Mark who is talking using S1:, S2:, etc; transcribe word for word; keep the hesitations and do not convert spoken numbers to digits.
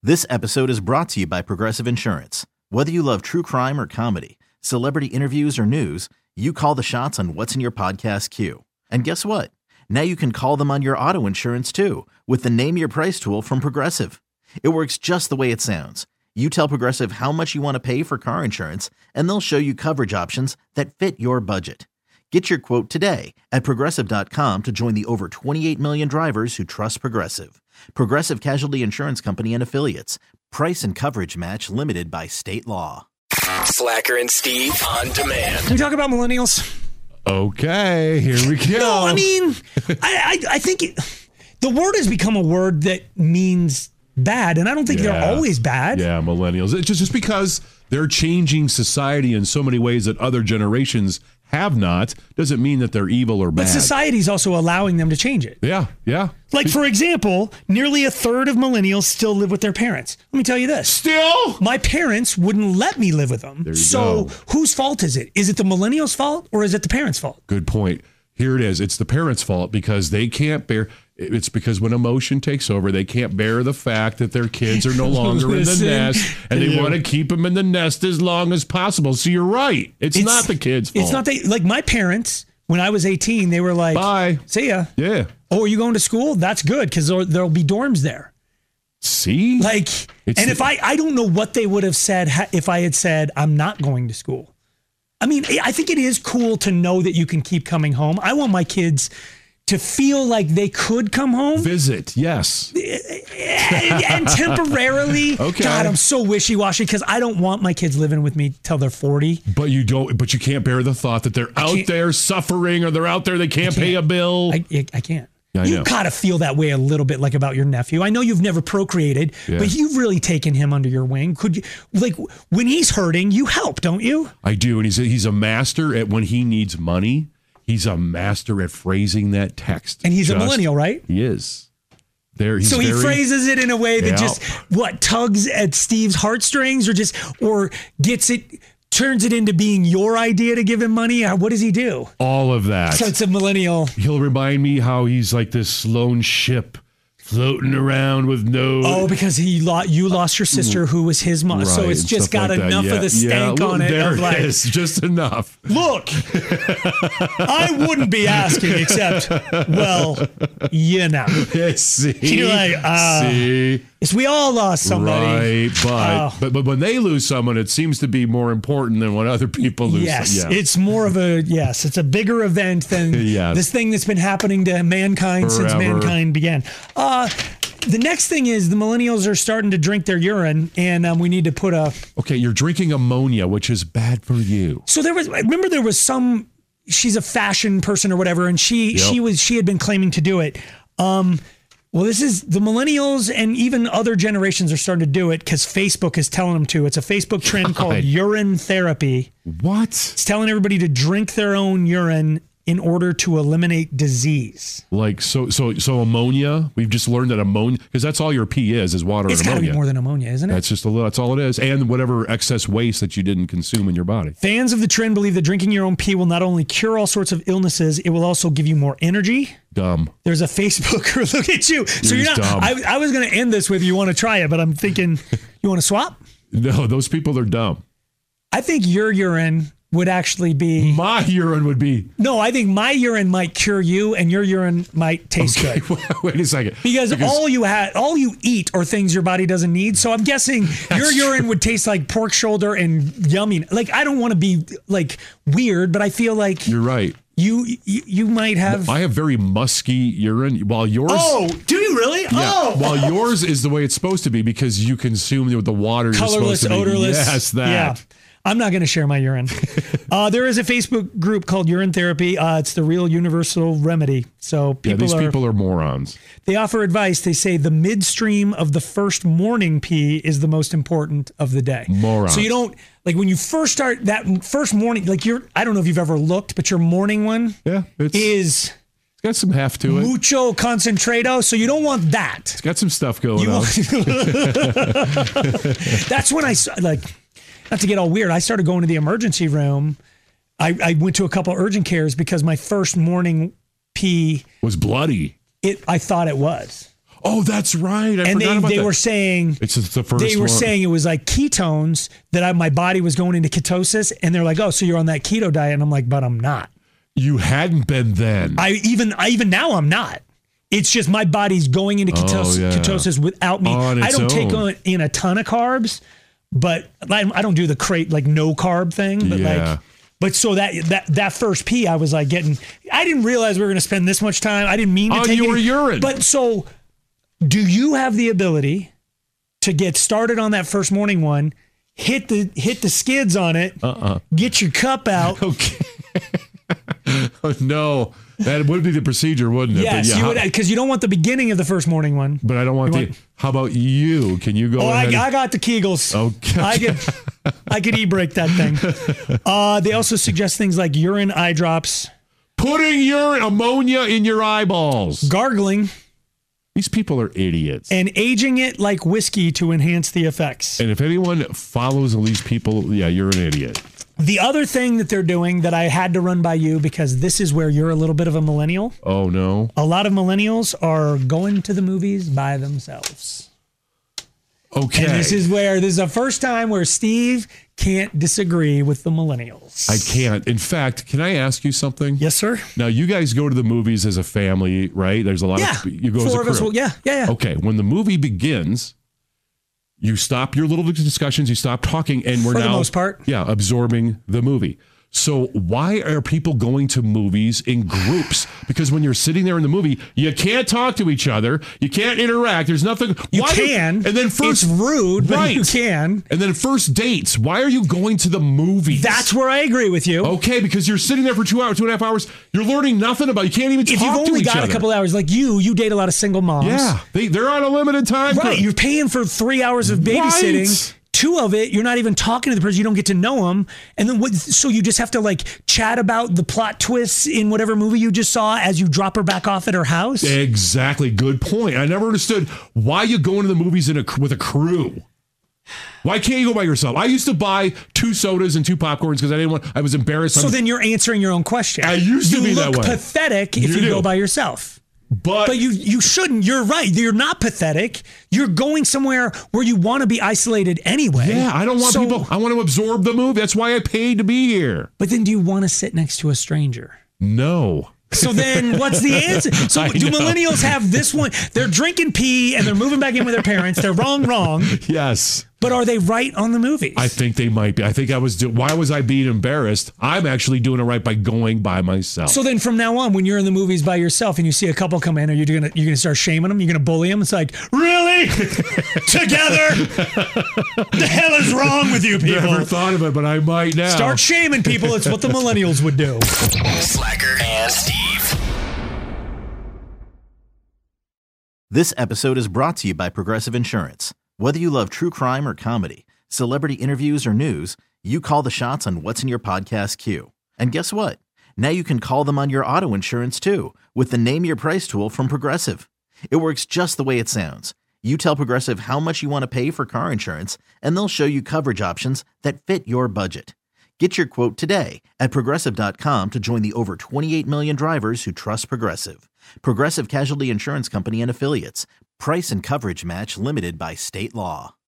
S1: This episode is brought to you by Progressive Insurance. Whether you love true crime or comedy, celebrity interviews or news, you call the shots on what's in your podcast queue. And guess what? Now you can call them on your auto insurance too with the Name Your Price tool from Progressive. It works just the way it sounds. You tell Progressive how much you want to pay for car insurance, and they'll show you coverage options that fit your budget. Get your quote today at Progressive dot com to join the over twenty-eight million drivers who trust Progressive. Progressive Casualty Insurance Company and Affiliates. Price and coverage match limited by state law.
S2: Slacker and Steve on demand.
S3: Can we talk about millennials?
S4: Okay, here we go.
S3: No, I mean, I, I, I think it, the word has become a word that means bad, and I don't think
S4: Yeah.
S3: they're always bad.
S4: Yeah, millennials. It's just, just because they're changing society in so many ways that other generations have not, doesn't mean that they're evil or bad.
S3: But society's also allowing them to change it.
S4: Yeah, yeah.
S3: Like, for example, nearly a third of millennials still live with their parents. Let me tell you this.
S4: Still?
S3: My parents wouldn't let me live with them.
S4: There you
S3: so
S4: go.
S3: whose fault is it? Is it the millennials' fault or is it the parents' fault?
S4: Good point. Here it is. It's the parents' fault because they can't bear. It's because when emotion takes over, they can't bear the fact that their kids are no longer in the
S3: Listen
S4: nest, and they
S3: to
S4: want to
S3: you.
S4: keep them in the nest as long as possible. So you're right. It's, not the kids' fault.
S3: It's not the, like my parents, when I was eighteen, they were like,
S4: Bye.
S3: See ya.
S4: Yeah.
S3: Oh, are you going to school? That's good because there, there'll be dorms there.
S4: See?
S3: Like,
S4: It's
S3: and
S4: the-
S3: if I, I don't know what they would have said ha- if I had said, I'm not going to school. I mean, I think it is cool to know that you can keep coming home. I want my kids to feel like they could come home.
S4: Visit, yes.
S3: and, and temporarily.
S4: Okay.
S3: God, I'm so wishy-washy because I don't want my kids living with me till they're forty.
S4: But you don't. But you can't bear the thought that they're out
S3: can't-
S4: there suffering, or they're out there they can't,
S3: can't.
S4: pay a bill.
S3: I, I, I can't.
S4: Yeah, I
S3: you
S4: know.
S3: gotta feel that way a little bit, like about your nephew. I know you've never procreated,
S4: Yeah.
S3: but you've really taken him under your wing. Could you, like, when he's hurting, you help, don't you?
S4: I do, and he's a, he's a master at when he needs money. He's a master at phrasing that text.
S3: And he's a
S4: Just-
S3: millennial, right?
S4: He is. There. He's
S3: So he
S4: very-
S3: phrases it in a way that
S4: Yeah.
S3: just what tugs at Steve's heartstrings, or just or gets it, turns it into being your idea to give him money. Or what does he do?
S4: all of that.
S3: So it's a millennial.
S4: He'll remind me how he's like this lone ship floating around with no.
S3: Oh, because he lo- you lost your sister who was his mom. So
S4: Right,
S3: it's
S4: and
S3: just
S4: stuff
S3: got
S4: like that.
S3: enough
S4: Yeah,
S3: of the stank
S4: yeah,
S3: on it.
S4: There
S3: Of like,
S4: it is, just enough.
S3: look, I wouldn't be asking except, well, you know.
S4: See,
S3: You're like, uh,
S4: see,
S3: It's we all lost somebody.
S4: right? But,
S3: Oh.
S4: but but when they lose someone, it seems to be more important than when other people lose.
S3: Yes,
S4: some- yeah.
S3: it's more of a yes. It's a bigger event than
S4: Yes.
S3: this thing that's been happening to mankind since
S4: Forever.
S3: mankind began. Uh, the next thing is the millennials are starting to drink their urine, and um, we need to put a.
S4: Okay, you're drinking ammonia, which is bad for you.
S3: So there was. I remember there was some. She's a fashion person or whatever, and she
S4: Yep.
S3: she was she had been claiming to do it. Um, well, this is the millennials and even other generations are starting to do it because Facebook is telling them to. It's a Facebook trend called
S4: God.
S3: urine therapy.
S4: What?
S3: It's telling everybody to drink their own urine in order to eliminate disease.
S4: Like so so so ammonia? We've just learned that ammonia, because that's all your pee is is water
S3: It's
S4: and
S3: got to
S4: ammonia.
S3: be more than ammonia, isn't it?
S4: That's just a little. That's all it is, and whatever excess waste that you didn't consume in your body.
S3: Fans of the trend believe that drinking your own pee will not only cure all sorts of illnesses, it will also give you more energy.
S4: Dumb.
S3: There's a Facebook. Look at you. So
S4: You're
S3: you're not.
S4: dumb.
S3: I, I was going to end this with you want to try it, but I'm thinking you want to swap.
S4: No, those people are dumb.
S3: I think your urine would actually be.
S4: My urine would be.
S3: No, I think my urine might cure you, and your urine might taste
S4: Okay,
S3: good.
S4: wait a second.
S3: Because, all you had, all you eat are things your body doesn't need. So I'm guessing your urine would taste like pork shoulder and yummy. Like I don't want to be like weird, but I feel like
S4: You're right.
S3: you you, you might have.
S4: I have very musky urine, while yours.
S3: Oh, do you really?
S4: Yeah,
S3: Oh,
S4: while yours is the way it's supposed to be because you consume the water. you're
S3: colorless,
S4: supposed to be.
S3: odorless.
S4: Yes, that.
S3: Yeah. I'm not going to share my urine. uh, there is a Facebook group called Urine Therapy. Uh, it's the real universal remedy. So people
S4: yeah, these
S3: are,
S4: people are morons.
S3: they offer advice. They say the midstream of the first morning pee is the most important of the day.
S4: Morons.
S3: So you don't, like when you first start that first morning, like you're, I don't know if you've ever looked, but your morning one
S4: Yeah, it's,
S3: is
S4: it's got some heft to it.
S3: mucho concentrado. So you don't want that.
S4: It's got some stuff going
S3: You
S4: on.
S3: That's when I s- like, not to get all weird. I started going to the emergency room. I, I went to a couple urgent cares because my first morning pee,
S4: Was bloody.
S3: it I thought it was.
S4: Oh, that's right. I
S3: and
S4: forgot
S3: they,
S4: about
S3: they
S4: that.
S3: were saying
S4: It's just the first
S3: they were
S4: one.
S3: saying it was like ketones that I, my body was going into ketosis, and they're like, oh, so you're on that keto diet, and I'm like, but I'm not.
S4: You hadn't been then.
S3: I even I even now I'm not. It's just my body's going into ketos-
S4: Oh, yeah.
S3: ketosis without me.
S4: On
S3: I
S4: its
S3: don't take
S4: own.
S3: on, in a ton of carbs, but I, I don't do the crate like no carb thing. But
S4: Yeah.
S3: like, but so that that that first pee, I was like getting. I didn't realize we were going to spend this much time. I didn't mean to
S4: Oh,
S3: take
S4: you
S3: any-
S4: were urine.
S3: But so, do you have the ability to get started on that first morning one? Hit the hit the skids on it.
S4: Uh-uh.
S3: Get your cup out.
S4: Okay. Oh, no, that would be the procedure, wouldn't it?
S3: Yes,
S4: but, yeah,
S3: you
S4: how-
S3: would because you don't want the beginning of the first morning one.
S4: but I don't want
S3: You
S4: the.
S3: want-
S4: How about you? Can you go
S3: Oh, I,
S4: ahead?
S3: I got the Kegels.
S4: Okay.
S3: I could, I could e-break that thing. Uh, they also suggest things like urine eye drops,
S4: Putting your ammonia in your eyeballs.
S3: gargling,
S4: These people are idiots.
S3: and aging it like whiskey to enhance the effects.
S4: And if anyone follows these people, yeah, you're an idiot.
S3: The other thing that they're doing that I had to run by you because this is where you're a little bit of a millennial.
S4: Oh, no.
S3: A lot of millennials are going to the movies by themselves.
S4: Okay.
S3: And this is where this is the first time where Steve can't disagree with the millennials.
S4: I can't. In fact, can I ask you something?
S3: Yes, sir.
S4: Now, you guys go to the movies as a family, right? There's a lot
S3: Yeah.
S4: of you go as
S3: Four
S4: a
S3: of us
S4: crew.
S3: will- yeah, yeah, yeah.
S4: Okay, when the movie begins, you stop your little discussions, you stop talking, and we're
S3: For the
S4: now
S3: most part.
S4: yeah, absorbing the movie. So why are people going to movies in groups? Because when you're sitting there in the movie, you can't talk to each other, you can't interact. There's nothing.
S3: You
S4: why do-
S3: can.
S4: and then
S3: it's
S4: first
S3: rude, but
S4: right.
S3: you can.
S4: And then first dates. Why are you going to the movies?
S3: That's where I agree with you.
S4: Okay, because you're sitting there for two hours, two and a half hours. You're learning nothing about. You can't even
S3: If
S4: talk
S3: you've
S4: to
S3: only
S4: each
S3: got
S4: other.
S3: a couple hours, like you, you date a lot of single moms.
S4: Yeah, they they're on a limited time.
S3: Right. You're paying for three hours of babysitting.
S4: Right.
S3: Two of it, you're not even talking to the person. You don't get to know them. And then what, so you just have to like chat about the plot twists in whatever movie you just saw as you drop her back off at her house.
S4: Exactly. Good point. I never understood why you go into the movies in a with a crew. Why can't you go by yourself? I used to buy two sodas and two popcorns because I didn't want. I was embarrassed.
S3: So
S4: I'm-
S3: then you're answering your own question.
S4: I used to
S3: you
S4: be that
S3: look
S4: way.
S3: pathetic if
S4: You
S3: you,
S4: do.
S3: go by yourself.
S4: but
S3: But you you shouldn't. You're right. You're not pathetic. You're going somewhere where you want to be isolated anyway.
S4: yeah, I don't want
S3: So-
S4: people. I want to absorb the movie. That's why I paid to be here.
S3: But then do you want to sit next to a stranger?
S4: No.
S3: So then what's the answer? So
S4: I
S3: do
S4: know.
S3: millennials have this one? They're drinking pee and they're moving back in with their parents. They're wrong, wrong.
S4: Yes.
S3: But are they right on the movies?
S4: I think they might be. I think I was. Do- why was I being embarrassed? I'm actually doing it right by going by myself.
S3: So then from now on, when you're in the movies by yourself and you see a couple come in, are you gonna you're gonna start shaming them? You're gonna bully them? It's like, really? Together? The hell is wrong with you people?
S4: Never thought of it, but I might now.
S3: Start shaming people. It's what the millennials would do.
S2: Slacker and Steve.
S1: This episode is brought to you by Progressive Insurance. Whether you love true crime or comedy, celebrity interviews or news, you call the shots on what's in your podcast queue. And guess what? Now you can call them on your auto insurance too with the Name Your Price tool from Progressive. It works just the way it sounds. You tell Progressive how much you want to pay for car insurance, and they'll show you coverage options that fit your budget. Get your quote today at Progressive dot com to join the over twenty-eight million drivers who trust Progressive. Progressive Casualty Insurance Company and Affiliates. Price and coverage match limited by state law.